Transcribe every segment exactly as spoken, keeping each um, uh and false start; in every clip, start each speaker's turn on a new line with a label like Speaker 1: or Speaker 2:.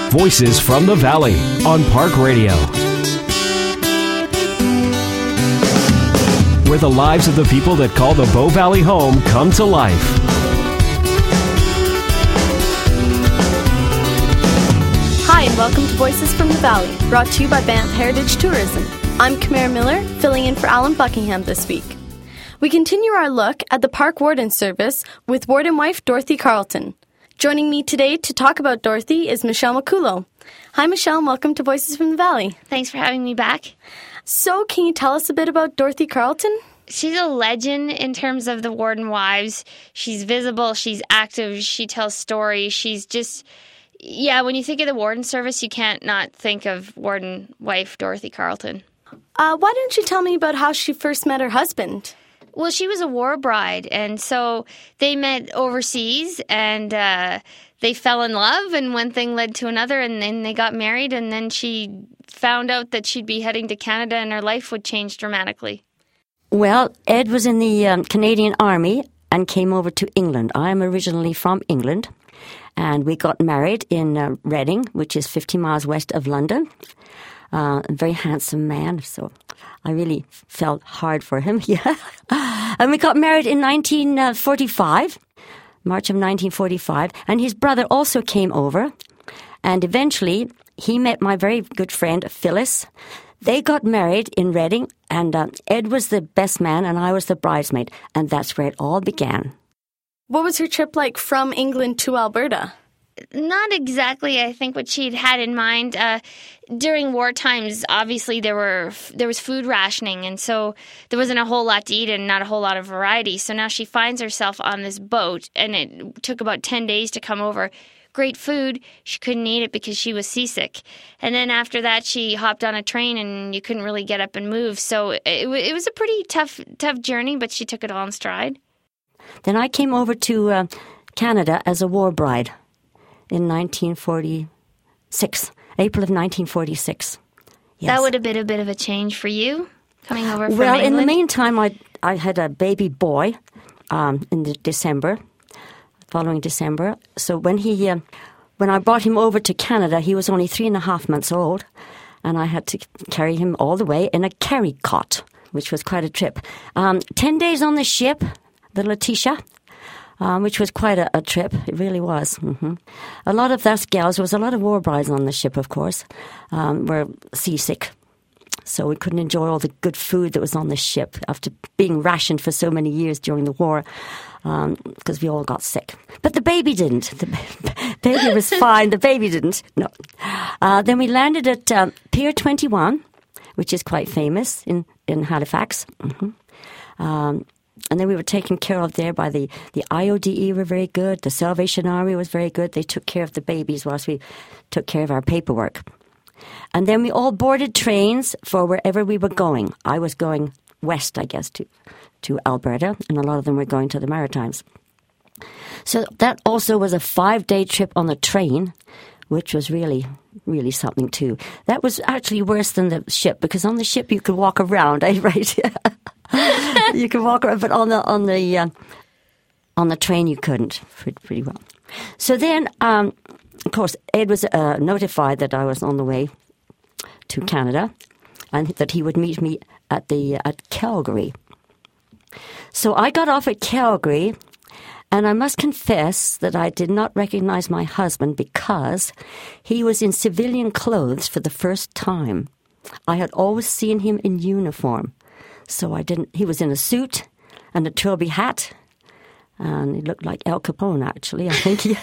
Speaker 1: Voices from the Valley on Park Radio, where the lives of the people that call the Bow Valley home come to life.
Speaker 2: Hi, and welcome to Voices from the Valley, brought to you by Banff Heritage Tourism. I'm Kamara Miller, filling in for Alan Buckingham this week. We continue our look at the Park Warden Service with warden wife Dorothy Carlton. Joining me today to talk about Dorothy is Michelle McCullough. Hi, Michelle, and welcome to Voices from the Valley.
Speaker 3: Thanks for having me back.
Speaker 2: So, can you tell us a bit about Dorothy Carlton?
Speaker 3: She's a legend in terms of the warden wives. She's visible, she's active, she tells stories. She's just, yeah, when you think of the warden service, you can't not think of warden wife Dorothy Carlton.
Speaker 2: Uh, why don't you tell me about how she first met her husband?
Speaker 3: Well, she was a war bride, and so they met overseas, and uh, they fell in love, and one thing led to another, and then they got married, and then she found out that she'd be heading to Canada, and her life would change dramatically.
Speaker 4: Well, Ed was in the um, Canadian Army and came over to England. I'm originally from England, and we got married in uh, Reading, which is fifty miles west of London. Uh, a very handsome man, so I really felt hard for him, yeah. And we got married in nineteen forty-five, March of nineteen forty-five, and his brother also came over, and eventually he met my very good friend Phyllis. They got married in Reading, and uh, Ed was the best man and I was the bridesmaid, and that's where it all began.
Speaker 2: What was her trip like from England to Alberta?
Speaker 3: Not exactly, I think, what she'd had in mind. Uh, during war times, obviously, there were there was food rationing, and so there wasn't a whole lot to eat and not a whole lot of variety. So now she finds herself on this boat, and it took about ten days to come over. Great food. She couldn't eat it because she was seasick. And then after that, she hopped on a train, and you couldn't really get up and move. So it, it was a pretty tough, tough journey, but she took it all in stride.
Speaker 4: Then I came over to uh, Canada as a war bride. In nineteen forty-six, April of nineteen forty-six. Yes.
Speaker 3: That would have been a bit of a change for you, coming over from
Speaker 4: well,
Speaker 3: England?
Speaker 4: In the meantime, I I had a baby boy um, in the December, following December. So when he uh, when I brought him over to Canada, he was only three and a half months old, and I had to carry him all the way in a carry cot, which was quite a trip. Um, ten days on the ship, the Letitia. Um, which was quite a, a trip. It really was. Mm-hmm. A lot of us gals, there was a lot of war brides on the ship, of course, um, were seasick. So we couldn't enjoy all the good food that was on the ship after being rationed for so many years during the war, um, because we all got sick. But the baby didn't. The baby was fine. The baby didn't. No. Uh, then we landed at um, Pier twenty-one, which is quite famous in, in Halifax. Mm-hmm. Um And then we were taken care of there by the, the I O D E were very good. The Salvation Army was very good. They took care of the babies whilst we took care of our paperwork. And then we all boarded trains for wherever we were going. I was going west, I guess, to, to Alberta, and a lot of them were going to the Maritimes. So that also was a five-day trip on the train, which was really, really something too. That was actually worse than the ship, because on the ship you could walk around, eh, right? You could walk around, but on the on the uh, on the train you couldn't pretty, pretty well. So then, um, of course, Ed was uh, notified that I was on the way to Canada, and that he would meet me at the uh, at Calgary. So I got off at Calgary, and I must confess that I did not recognize my husband because he was in civilian clothes for the first time. I had always seen him in uniform. So I didn't, he was in a suit and a trilby hat, and he looked like Al Capone, actually, I think. He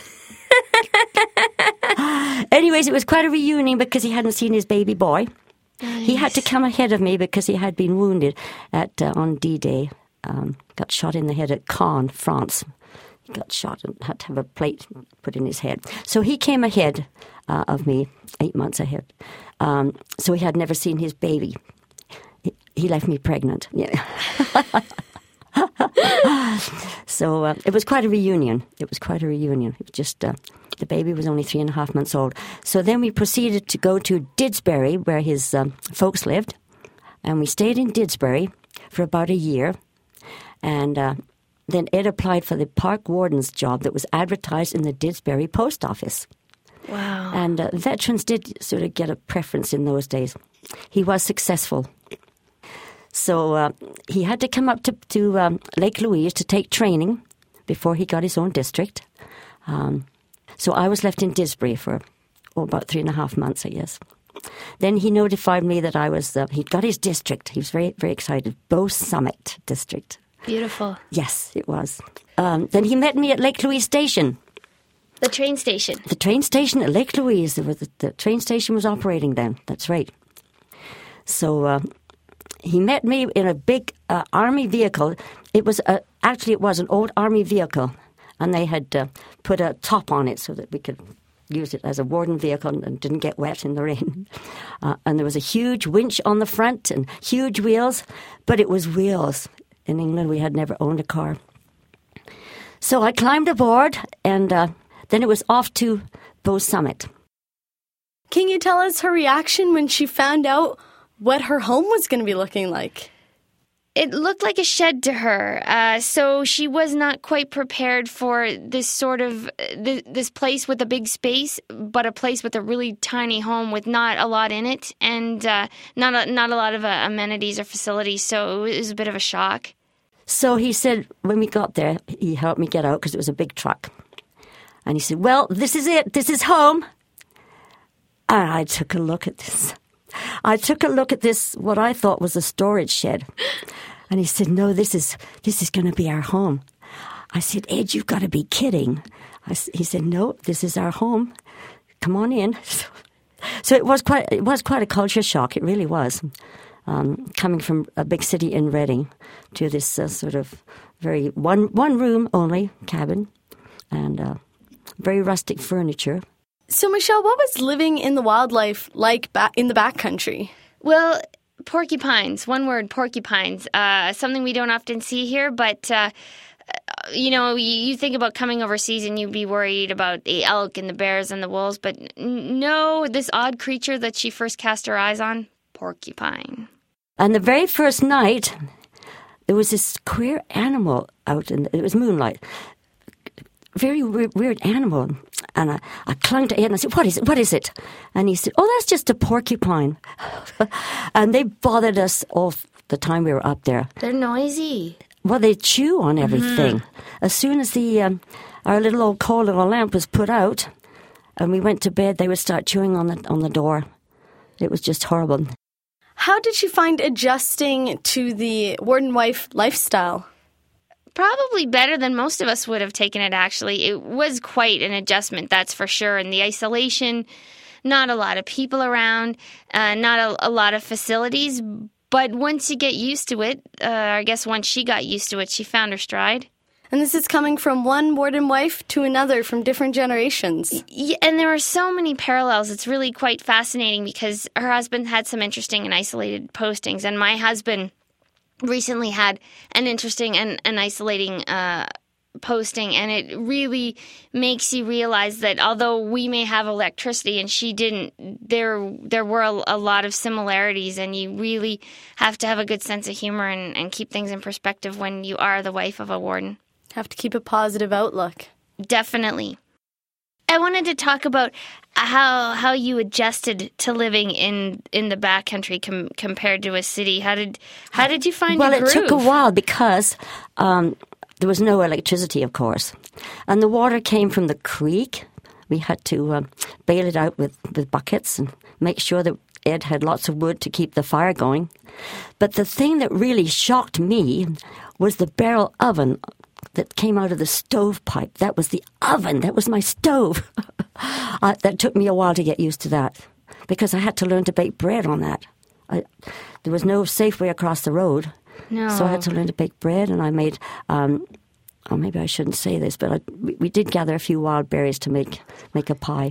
Speaker 4: Anyways, it was quite a reunion because he hadn't seen his baby boy. Nice. He had to come ahead of me because he had been wounded at uh, on D-Day, um, got shot in the head at Caen, France. He got shot and had to have a plate put in his head. So he came ahead uh, of me, eight months ahead. Um, so he had never seen his baby. He left me pregnant. Yeah. So uh, it was quite a reunion. It was quite a reunion. It was just uh, the baby was only three and a half months old. So then we proceeded to go to Didsbury, where his um, folks lived, and we stayed in Didsbury for about a year. And uh, then Ed applied for the park warden's job that was advertised in the Didsbury post office.
Speaker 3: Wow.
Speaker 4: And uh, veterans did sort of get a preference in those days. He was successful. So uh, he had to come up to, to um, Lake Louise to take training before he got his own district. Um, so I was left in Disbury for oh, about three and a half months, I guess. Then he notified me that I was, uh, he'd got his district. He was very, very excited. Bow Summit District.
Speaker 3: Beautiful.
Speaker 4: Yes, it was. Um, then he met me at Lake Louise Station.
Speaker 3: The train station.
Speaker 4: The train station at Lake Louise. The, the, the train station was operating then. That's right. So uh, he met me in a big uh, army vehicle. It was a, actually it was an old army vehicle, and they had uh, put a top on it so that we could use it as a warden vehicle and didn't get wet in the rain. Uh, and there was a huge winch on the front and huge wheels, but it was wheels. In England, we had never owned a car. So I climbed aboard, and uh, then it was off to Bow Summit.
Speaker 2: Can you tell us her reaction when she found out what her home was going to be looking like?
Speaker 3: It looked like a shed to her, uh, so she was not quite prepared for this sort of th- this place with a big space, but a place with a really tiny home with not a lot in it, and uh, not a, not a lot of uh, amenities or facilities. So it was a bit of a shock.
Speaker 4: So he said, when we got there, he helped me get out because it was a big truck, and he said, "Well, this is it. This is home." And I took a look at this. I took a look at this, what I thought was a storage shed. And he said, "No, this is this is going to be our home." I said, "Ed, you've got to be kidding." I, he said, "No, this is our home. Come on in." So, so it was quite it was quite a culture shock. It really was, um, coming from a big city in Reading to this uh, sort of very one one room only cabin, and uh, very rustic furniture.
Speaker 2: So, Michelle, what was living in the wildlife like ba- in the backcountry?
Speaker 3: Well, porcupines, one word, porcupines, uh, something we don't often see here, but, uh, you know, you, you think about coming overseas and you'd be worried about the elk and the bears and the wolves, but n- no, this odd creature that she first cast her eyes on, porcupine.
Speaker 4: And the very first night, there was this queer animal out, and it was moonlight. Very weird, weird animal. And I, I clung to Ed and I said, what is it? What is it? And he said, "Oh, that's just a porcupine." And they bothered us all the time we were up there.
Speaker 3: They're noisy.
Speaker 4: Well, they chew on everything. Mm-hmm. As soon as the um, our little old coal little lamp was put out and we went to bed, they would start chewing on the on the door. It was just horrible.
Speaker 2: How did she find adjusting to the warden wife lifestyle?
Speaker 3: Probably better than most of us would have taken it, actually. It was quite an adjustment, that's for sure. And the isolation, not a lot of people around, uh, not a, a lot of facilities. But once you get used to it, uh, I guess once she got used to it, she found her stride.
Speaker 2: And this is coming from one warden wife to another from different generations.
Speaker 3: Yeah, and there are so many parallels. It's really quite fascinating because her husband had some interesting and isolated postings. And my husband recently had an interesting and an isolating uh, posting, and it really makes you realize that although we may have electricity and she didn't, there there were a, a lot of similarities, and you really have to have a good sense of humor and, and keep things in perspective when you are the wife of a warden.
Speaker 2: Have to keep a positive outlook.
Speaker 3: Definitely. I wanted to talk about how how you adjusted to living in, in the backcountry com- compared to a city. How did how did you find
Speaker 4: well,
Speaker 3: your groove?
Speaker 4: Well, it took a while because um, there was no electricity, of course, and the water came from the creek. We had to uh, bail it out with, with buckets and make sure that Ed had lots of wood to keep the fire going. But the thing that really shocked me was the barrel oven that came out of the stovepipe. That was the oven. That was my stove. uh, that took me a while to get used to that because I had to learn to bake bread on that. I, there was no Safeway across the road.
Speaker 3: No.
Speaker 4: So I had to learn to bake bread, and I made, um, oh, maybe I shouldn't say this, but I, we, we did gather a few wild berries to make, make a pie.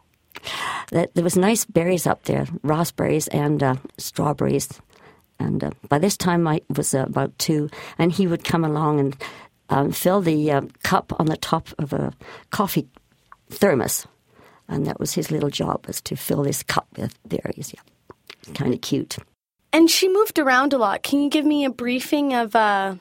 Speaker 4: There was nice berries up there, raspberries and uh, strawberries. And uh, by this time I was uh, about two, and he would come along and Um, fill the uh, cup on the top of a coffee thermos. And that was his little job, was to fill this cup with berries. Yeah, kind of cute.
Speaker 2: And she moved around a lot. Can you give me a briefing of uh,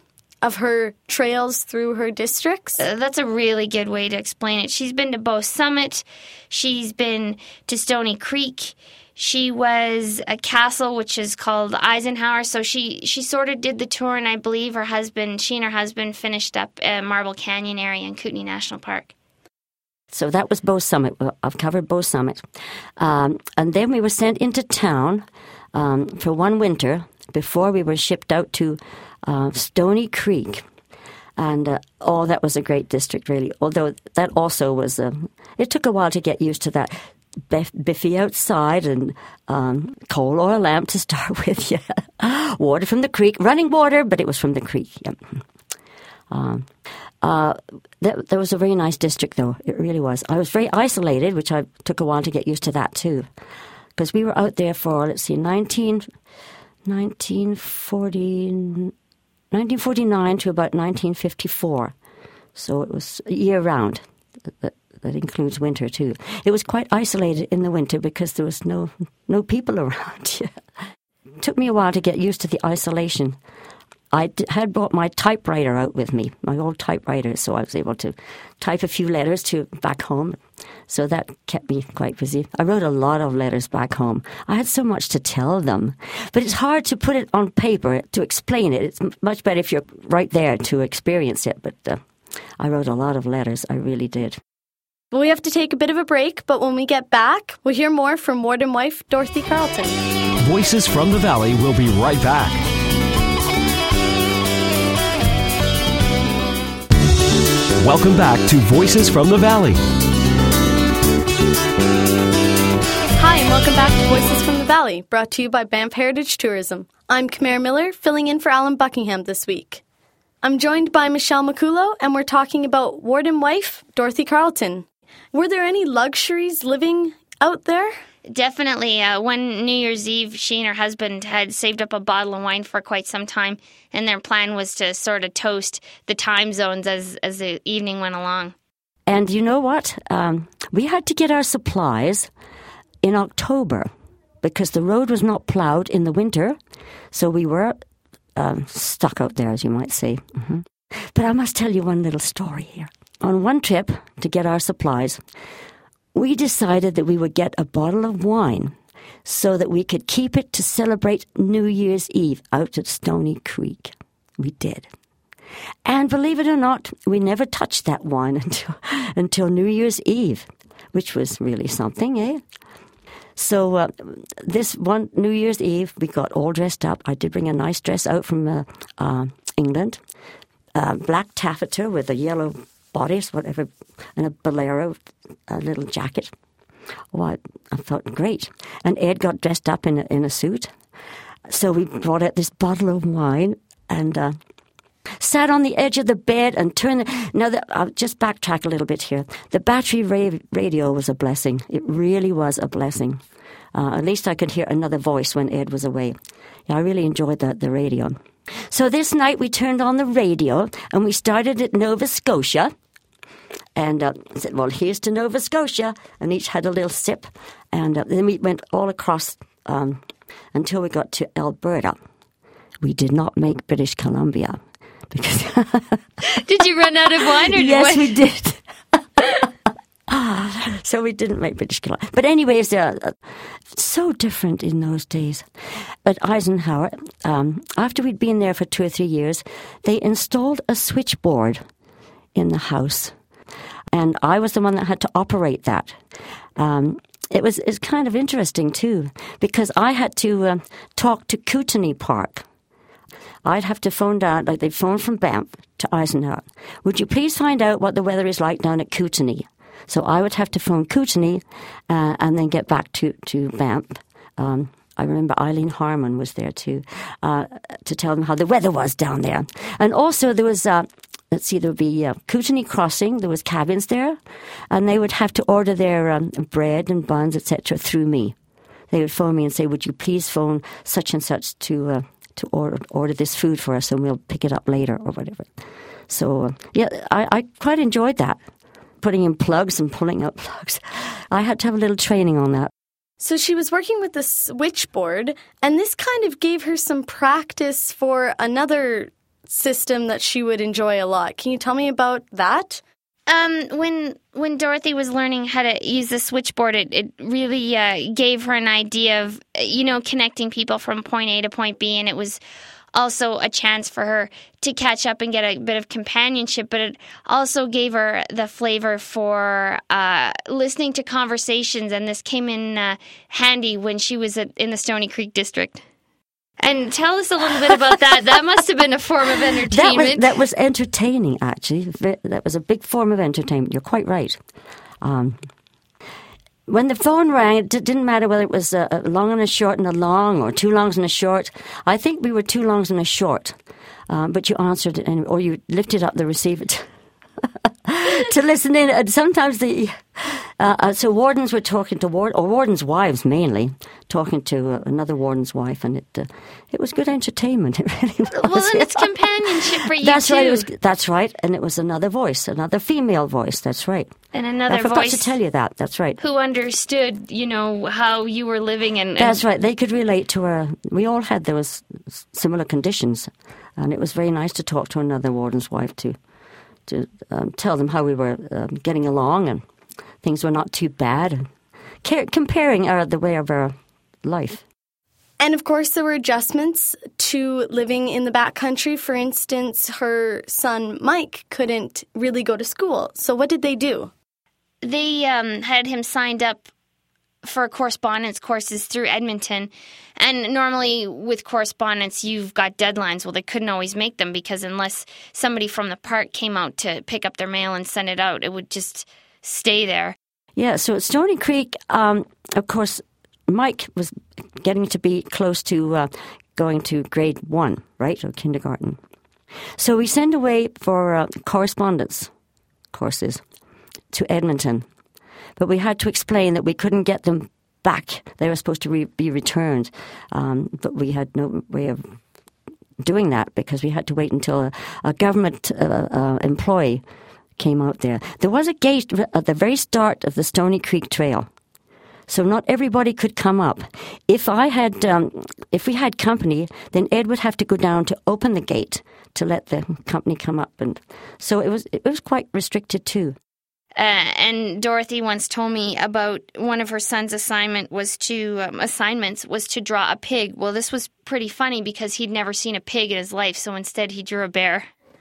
Speaker 2: of her trails through her districts?
Speaker 3: Uh, that's a really good way to explain it. She's been to Bow Summit. She's been to Stony Creek. She was at Castle, which is called Eisenhower. So she, she sort of did the tour, and I believe her husband, she and her husband finished up at Marble Canyon area in Kootenay National Park.
Speaker 4: So that was Bow Summit. I've covered Bow Summit. Um, and then we were sent into town um, for one winter before we were shipped out to uh, Stony Creek. And, uh, oh, that was a great district, really. Although that also was, uh, it took a while to get used to that. Biffy outside and um, coal oil lamp to start with, yeah. Water from the creek, running water, but it was from the creek, yeah. Um, uh, that, that was a very nice district, though. It really was. I was very isolated, which I took a while to get used to that, too. Because we were out there for, let's see, nineteen, nineteen forty, nineteen forty-nine to about nineteen fifty-four. So it was year-round. That, that includes winter, too. It was quite isolated in the winter because there was no, no people around. It took me a while to get used to the isolation. I d- had brought my typewriter out with me, my old typewriter, so I was able to type a few letters to back home. So that kept me quite busy. I wrote a lot of letters back home. I had so much to tell them. But it's hard to put it on paper, to explain it. It's much better if you're right there to experience it. But uh, I wrote a lot of letters. I really did.
Speaker 2: Well, we have to take a bit of a break, but when we get back, we'll hear more from warden wife Dorothy Carlton.
Speaker 1: Voices from the Valley will be right back. Welcome back to Voices from the Valley.
Speaker 2: Hi, and welcome back to Voices from the Valley, brought to you by Banff Heritage Tourism. I'm Kamara Miller, filling in for Alan Buckingham this week. I'm joined by Michelle McCullough, and we're talking about warden wife Dorothy Carlton. Were there any luxuries living out there?
Speaker 3: Definitely. Uh, one New Year's Eve, she and her husband had saved up a bottle of wine for quite some time, and their plan was to sort of toast the time zones as, as the evening went along.
Speaker 4: And you know what? Um, we had to get our supplies in October because the road was not plowed in the winter, so we were um, stuck out there, as you might say. Mm-hmm. But I must tell you one little story here. On one trip to get our supplies, we decided that we would get a bottle of wine so that we could keep it to celebrate New Year's Eve out at Stony Creek. We did. And believe it or not, we never touched that wine until, until New Year's Eve, which was really something, eh? So uh, this one New Year's Eve, we got all dressed up. I did bring a nice dress out from uh, uh, England, uh, black taffeta with a yellow bodice, whatever, and a bolero, a little jacket. Oh, I, I felt great. And Ed got dressed up in a, in a suit. So we brought out this bottle of wine and uh, sat on the edge of the bed and turned the... Now, the, I'll just backtrack a little bit here. The battery ra- radio was a blessing. It really was a blessing. Uh, at least I could hear another voice when Ed was away. Yeah, I really enjoyed the, the radio. So this night we turned on the radio and we started at Nova Scotia. And uh, said, well, here's to Nova Scotia. And each had a little sip. And uh, then we went all across um, until we got to Alberta. We did not make British Columbia. Because
Speaker 3: Did you run out of wine? Or
Speaker 4: yes,
Speaker 3: what?
Speaker 4: we did. So we didn't make British Columbia. But anyways, uh, so different in those days. At Eisenhower, um, after we'd been there for two or three years, they installed a switchboard in the house. And I was the one that had to operate that. Um, it was it's kind of interesting, too, because I had to uh, talk to Kootenay Park. I'd have to phone down, like they'd phone from Banff to Eisenhower. Would you please find out what the weather is like down at Kootenay? So I would have to phone Kootenay uh, and then get back to, to Banff. Um, I remember Eileen Harmon was there, too, uh, to tell them how the weather was down there. And also there was... Uh, Let's see, there would be uh, Kootenay Crossing. There was cabins there, and they would have to order their um, bread and buns, et cetera, through me. They would phone me and say, "Would you please phone such and such to uh, to order order this food for us, and we'll pick it up later," or whatever. So, uh, yeah, I, I quite enjoyed that, putting in plugs and pulling out plugs. I had to have a little training on that.
Speaker 2: So she was working with the switchboard, and this kind of gave her some practice for another system that she would enjoy a lot. Can you tell me about that?
Speaker 3: Um, when when Dorothy was learning how to use the switchboard, it, it really uh, gave her an idea of, you know, connecting people from point A to point B, and it was also a chance for her to catch up and get a bit of companionship, but it also gave her the flavor for uh, listening to conversations, and this came in uh, handy when she was at, in the Stony Creek district. And tell us a little bit about that. That must have been a form of entertainment.
Speaker 4: That was, that was entertaining, actually. That was a big form of entertainment. You're quite right. Um, when the phone rang, it didn't matter whether it was a, a long and a short and a long, or two longs and a short. I think we were two longs and a short. Um, but you answered it, and, or you lifted up the receiver to, to listen in. And sometimes the... Uh, uh, so wardens were talking to ward, or wardens' wives mainly, talking to uh, another warden's wife, and it uh, it was good entertainment. It really was.
Speaker 3: Well, and it's companionship for you
Speaker 4: that's
Speaker 3: too.
Speaker 4: Right. It was, that's right, and it was another voice, another female voice. That's right.
Speaker 3: And another
Speaker 4: I forgot
Speaker 3: voice
Speaker 4: to tell you that. That's right.
Speaker 3: Who understood, you know, how you were living, and, and
Speaker 4: that's right. They could relate to her. We all had those similar conditions, and it was very nice to talk to another warden's wife to to um, tell them how we were um, getting along, and things were not too bad. Car- comparing our, the way of our life.
Speaker 2: And of course, there were adjustments to living in the backcountry. For instance, her son Mike couldn't really go to school. So what did they do?
Speaker 3: They um, had him signed up for correspondence courses through Edmonton. And normally with correspondence, you've got deadlines. Well, they couldn't always make them because unless somebody from the park came out to pick up their mail and send it out, it would just stay there.
Speaker 4: Yeah, so at Stony Creek, um, of course, Mike was getting to be close to uh, going to grade one, right, or kindergarten. So we sent away for uh, correspondence courses to Edmonton. But we had to explain that we couldn't get them back. They were supposed to re- be returned. Um, but we had no way of doing that because we had to wait until a, a government uh, uh, employee came out there. There was a gate at the very start of the Stony Creek Trail, so not everybody could come up. If I had, um, if we had company, then Ed would have to go down to open the gate to let the company come up, and so it was it was quite restricted too.
Speaker 3: Uh, and Dorothy once told me about one of her son's assignment was to um, assignments was to draw a pig. Well, this was pretty funny because he'd never seen a pig in his life, so instead he drew a bear.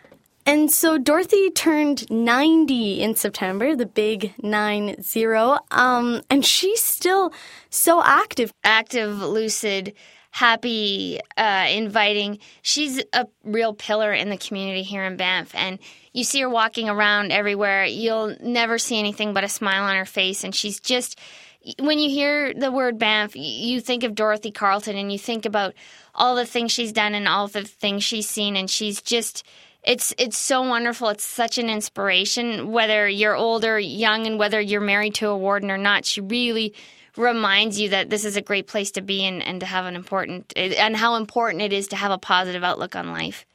Speaker 2: And so Dorothy turned ninety in September, the big nine zero, um, and she's still so active.
Speaker 3: Active, lucid, happy, uh, inviting. She's a real pillar in the community here in Banff, and you see her walking around everywhere. You'll never see anything but a smile on her face, and she's just... When you hear the word Banff, you think of Dorothy Carleton, and you think about all the things she's done and all the things she's seen, and she's just... It's it's so wonderful. It's such an inspiration, whether you're old or young and whether you're married to a warden or not. She really reminds you that this is a great place to be and, and to have an important, and how important it is to have a positive outlook on life.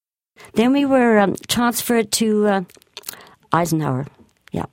Speaker 4: Then we were um, transferred to uh, Eisenhower. Yeah.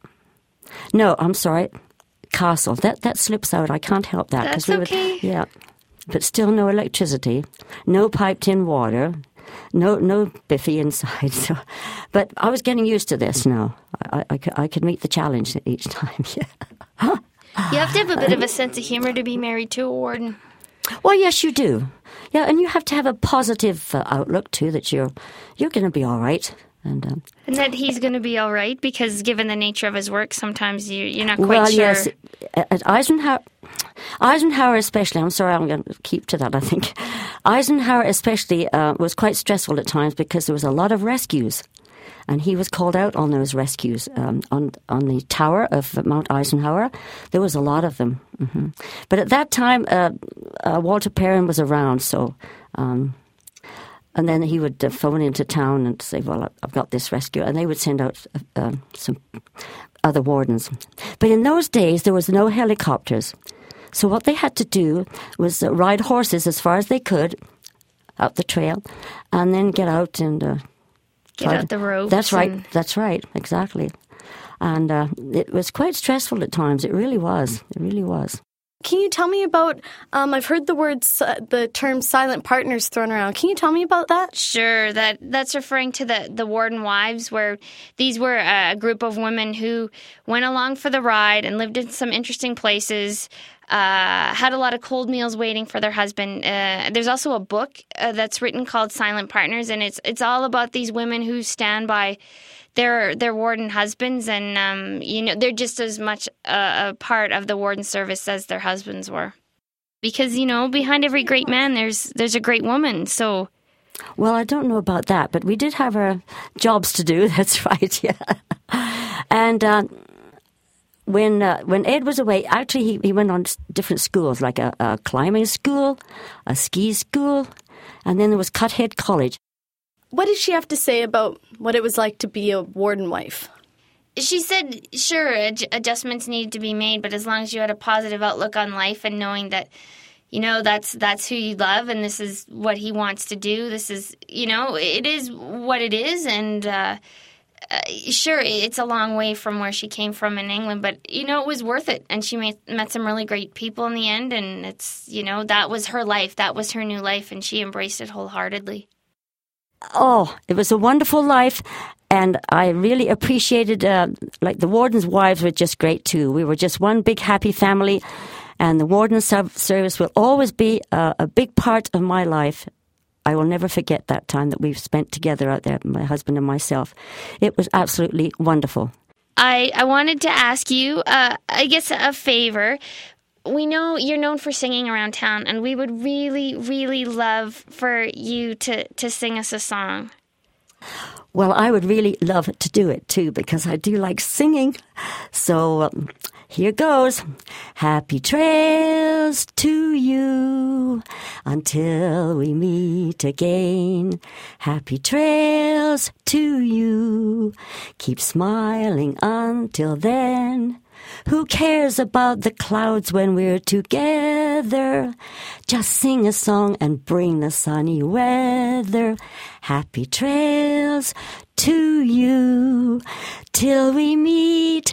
Speaker 4: No, I'm sorry. Castle. That that slips out. I can't help that.
Speaker 3: That's
Speaker 4: we
Speaker 3: okay.
Speaker 4: Were, yeah. But still no electricity, no piped-in water. No, no Biffy inside. So, but I was getting used to this now. I, I, I could meet the challenge each time. Yeah.
Speaker 3: You have to have a bit of a sense of humor to be married to a warden.
Speaker 4: Well, yes, you do. Yeah, and you have to have a positive uh, outlook too. That you're you're going to be all right, and um,
Speaker 3: and that he's going to be all right because, given the nature of his work, sometimes you you're not quite
Speaker 4: well,
Speaker 3: sure.
Speaker 4: Well, yes, at Eisenhower. Eisenhower especially, I'm sorry, I'm going to keep to that, I think. Eisenhower especially uh, was quite stressful at times because there was a lot of rescues. And he was called out on those rescues. Um, on on the tower of Mount Eisenhower, there was a lot of them. Mm-hmm. But at that time, uh, uh, Walter Perrin was around, so... Um, and then he would uh, phone into town and say, well, I've got this rescue. And they would send out uh, some other wardens. But in those days, there was no helicopters. So what they had to do was uh, ride horses as far as they could up the trail and then get out and... Uh,
Speaker 3: get out the ropes.
Speaker 4: That's right.
Speaker 3: And...
Speaker 4: That's right. Exactly. And uh, it was quite stressful at times. It really was. It really was.
Speaker 2: Can you tell me about, um, I've heard the words, uh, the term silent partners thrown around. Can you tell me about that?
Speaker 3: Sure. That that's referring to the, the warden wives, where these were a group of women who went along for the ride and lived in some interesting places, uh, had a lot of cold meals waiting for their husband. Uh, there's also a book uh, that's written called Silent Partners, and it's it's all about these women who stand by their their warden husbands, and um, you know, they're just as much a, a part of the warden service as their husbands were. Because, you know, behind every great man, there's there's a great woman. So,
Speaker 4: well, I don't know about that, but we did have our jobs to do. That's right, yeah. And uh, when uh, when Ed was away, actually he, he went on different schools, like a, a climbing school, a ski school, and then there was Cuthead College.
Speaker 2: What did she have to say about what it was like to be a warden wife?
Speaker 3: She said, sure, ad- adjustments needed to be made, but as long as you had a positive outlook on life and knowing that, you know, that's that's who you love and this is what he wants to do, this is, you know, it is what it is. And uh, uh, sure, it's a long way from where she came from in England, but, you know, it was worth it. And she made, met some really great people in the end, and it's, you know, that was her life. That was her new life, and she embraced it wholeheartedly.
Speaker 4: Oh, it was a wonderful life, and I really appreciated, uh, like, the warden's wives were just great, too. We were just one big happy family, and the warden's service will always be uh, a big part of my life. I will never forget that time that we've spent together out there, my husband and myself. It was absolutely wonderful.
Speaker 3: I, I wanted to ask you, uh, I guess, a favor. We know you're known for singing around town, and we would really, really love for you to, to sing us a song.
Speaker 4: Well, I would really love to do it, too, because I do like singing. So um, here goes. Happy trails to you until we meet again. Happy trails to you. Keep smiling until then. Who cares about the clouds when we're together? Just sing a song and bring the sunny weather. Happy trails to you till we meet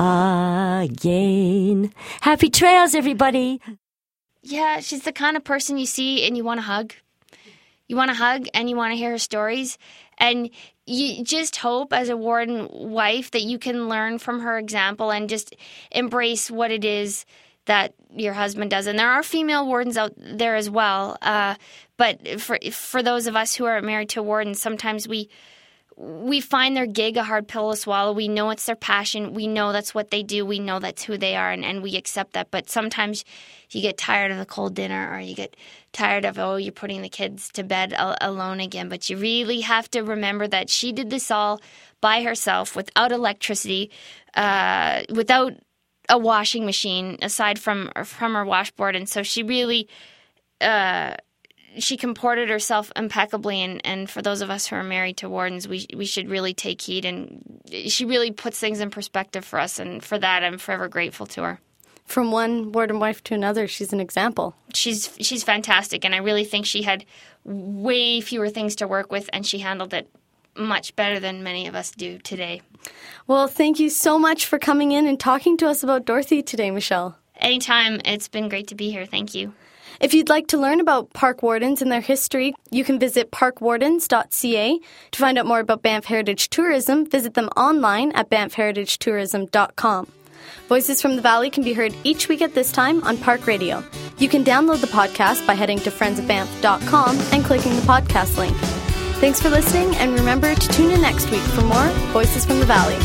Speaker 4: again. Happy trails, everybody.
Speaker 3: Yeah, she's the kind of person you see and you want to hug. You want to hug and you want to hear her stories. And you just hope as a warden wife that you can learn from her example and just embrace what it is that your husband does. And there are female wardens out there as well. Uh, but for for those of us who are married to a warden, sometimes we we find their gig a hard pill to swallow. We know it's their passion. We know that's what they do. We know that's who they are, and, and we accept that. But sometimes you get tired of the cold dinner, or you get tired of, oh, you're putting the kids to bed al- alone again. But you really have to remember that she did this all by herself, without electricity, uh, without a washing machine, aside from, from her washboard. And so she really... Uh, She comported herself impeccably, and, and for those of us who are married to wardens, we we should really take heed. And she really puts things in perspective for us, and for that, I'm forever grateful to her.
Speaker 2: From one warden wife to another, she's an example.
Speaker 3: She's she's fantastic, and I really think she had way fewer things to work with, and she handled it much better than many of us do today.
Speaker 2: Well, thank you so much for coming in and talking to us about Dorothy today, Michelle.
Speaker 3: Anytime. It's been great to be here. Thank you.
Speaker 2: If you'd like to learn about park wardens and their history, you can visit park wardens dot c a. To find out more about Banff Heritage Tourism, visit them online at banff heritage tourism dot com. Voices from the Valley can be heard each week at this time on Park Radio. You can download the podcast by heading to friends of banff dot com and clicking the podcast link. Thanks for listening, and remember to tune in next week for more Voices from the Valley.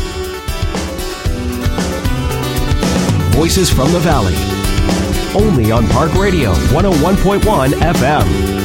Speaker 1: Voices from the Valley. Only on Park Radio one oh one point one F M.